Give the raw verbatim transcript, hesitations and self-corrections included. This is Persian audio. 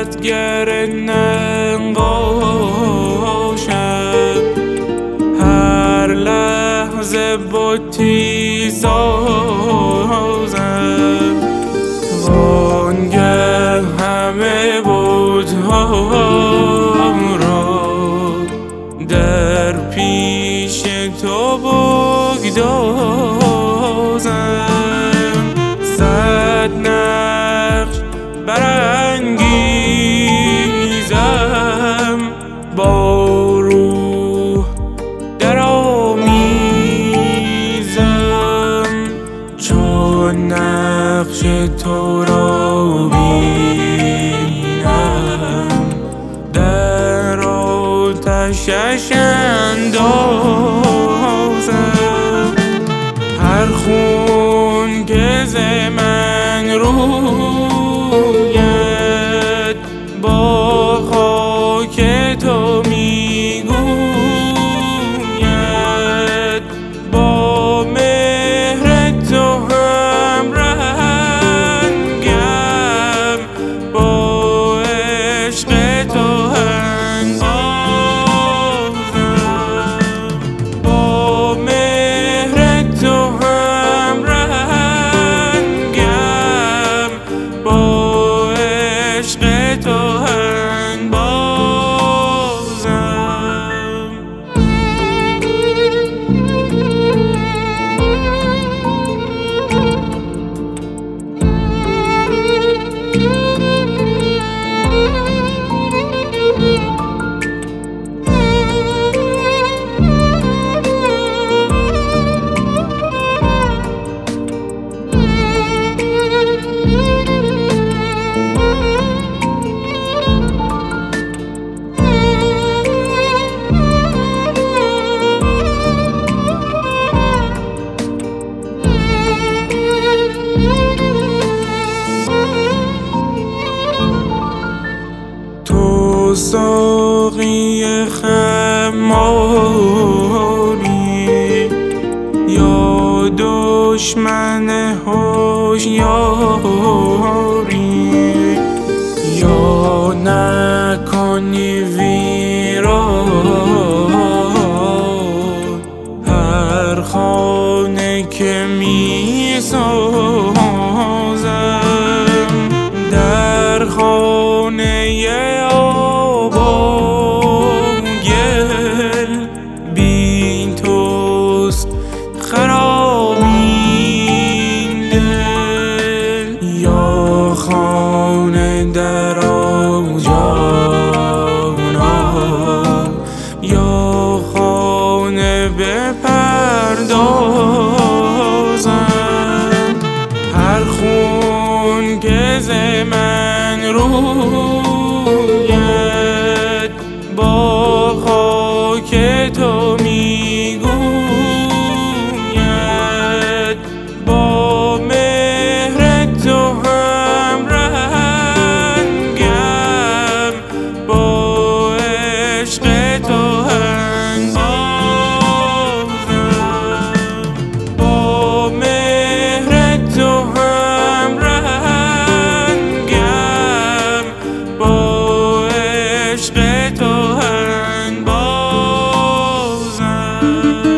خدمتگر نقاشم، هر لحظه بتی سازم. وانگه همه بت‌ها را در پیش تو بگدازم. صد نقش برانگیزم، با روح درآمیزم. چون نقش تو را بینم، در آتشش اندازم. هر خون که ز من روید، با خاک تو میگوید. با مهر تو هم رنگم، با عشق تو هم بازم. با مهر تو هم رنگم، با عشق تو هم بازم. تو ساقی خماری، یا دشمن هوشیاری. یا نکنی ویران هر خانه که می سازم. در خانه آب و گل، بی توست خراب این دل. یا خانه در جانا، یا خانه بپردازم. هر خون که ز من روید، با خاک تو میگوید. با مهر تو هم رنگم، با عشق تو هم بازم. با مهر تو هم رنگم، با عشق تو هم بازم.